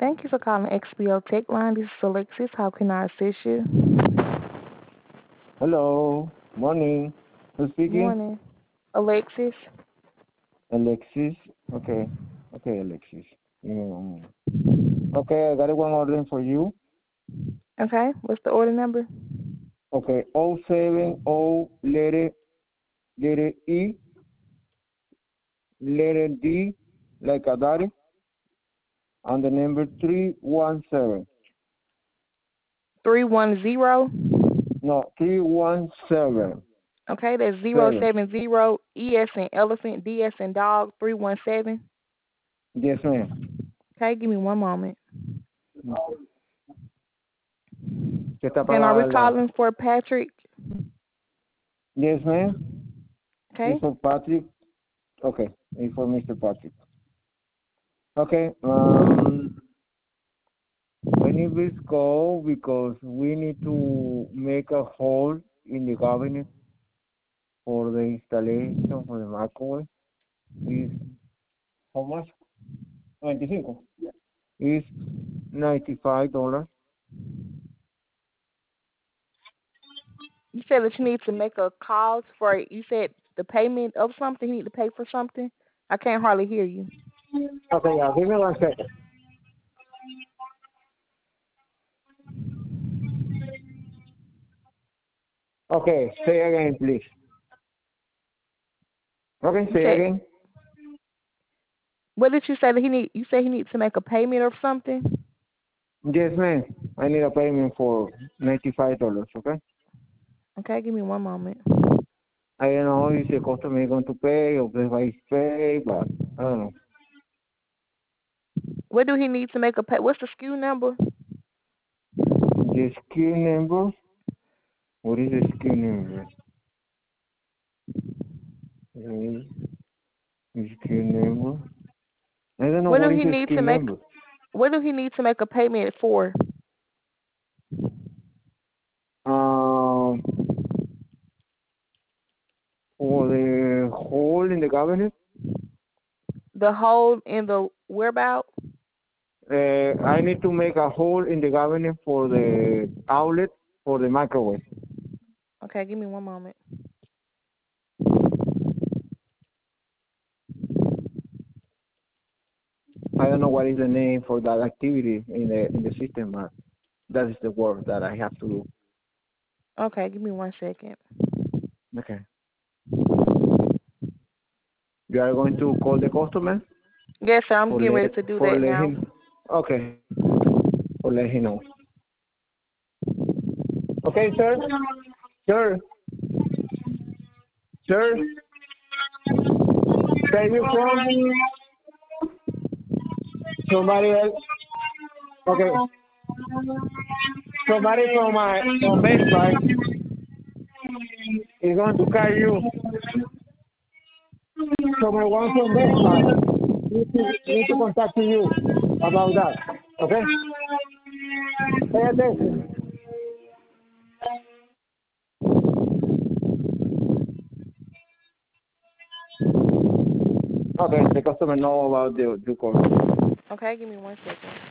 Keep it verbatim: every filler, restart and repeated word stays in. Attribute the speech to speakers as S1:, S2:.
S1: Thank you for calling X P O Tech Line. This is Alexis. How can I assist you?
S2: Hello, morning. Who's speaking?
S1: Morning. Alexis.
S2: Alexis. Okay, okay, Alexis. Um, okay, I got one order for you.
S1: Okay. What's the order number?
S2: Okay, O seven O letter letter E letter D like a daddy, and the number three one seven.
S1: Three one zero.
S2: No, three one seven.
S1: Okay, that's zero
S2: Seven.
S1: seven zero. E S and elephant, D S and dog. Three one seven.
S2: Yes, ma'am.
S1: Okay, give me one moment.
S2: ¿Qué está
S1: Okay, and are we
S2: pagada la?
S1: calling for Patrick?
S2: Yes, ma'am.
S1: Okay.
S2: It's for Patrick. Okay, it's for Mister Patrick. Okay. Um. I need this call because we need to make a hole in the cabinet for the installation for the microwave. Is how much? Ninety-five. Is ninety-five dollars.
S1: You said that you need to make a call for. You said the payment of something. You need to pay for something. I can't hardly hear you.
S2: Okay, yeah. Give me one second. Okay, say again, please. Okay,
S1: You
S2: say
S1: said
S2: again.
S1: what did you say that he need? You said he needs to make a payment of something.
S2: Yes, ma'am. I need a payment for ninety-five dollars. Okay.
S1: Okay, give me one moment.
S2: I don't know if the customer is going to pay or the vice pay, but I don't know.
S1: What do he need to make a pay? What's the S K U number?
S2: The S K U number. What is the S K U number? Uh, S K U number. I don't know
S1: What do
S2: what is
S1: he
S2: the
S1: need
S2: S K U
S1: to make?
S2: number.
S1: What do he need to make a payment for?
S2: Um, for the hole in the cabinet,
S1: The hole in the whereabout?
S2: uh, I need to make a hole in the cabinet for the outlet for the microwave.
S1: Okay, give me one moment.
S2: I don't know what is the name for that activity in the in the system, but that is the work that I have to do.
S1: Okay, give me one second.
S2: Okay. You are going to call the customer
S1: Yes, sir. I'm
S2: for
S1: getting ready
S2: let
S1: to do
S2: for
S1: that
S2: let
S1: now.
S2: him. Okay. For let him know. Okay, sir. Sir. Sir. Can you call somebody else? Okay. Somebody from my from Best Buy is going to call you. Someone one from Best Buy need to, need to contact you about that. Okay? Pay attention. Okay, the customer know about the the call.
S1: Okay, give me one second.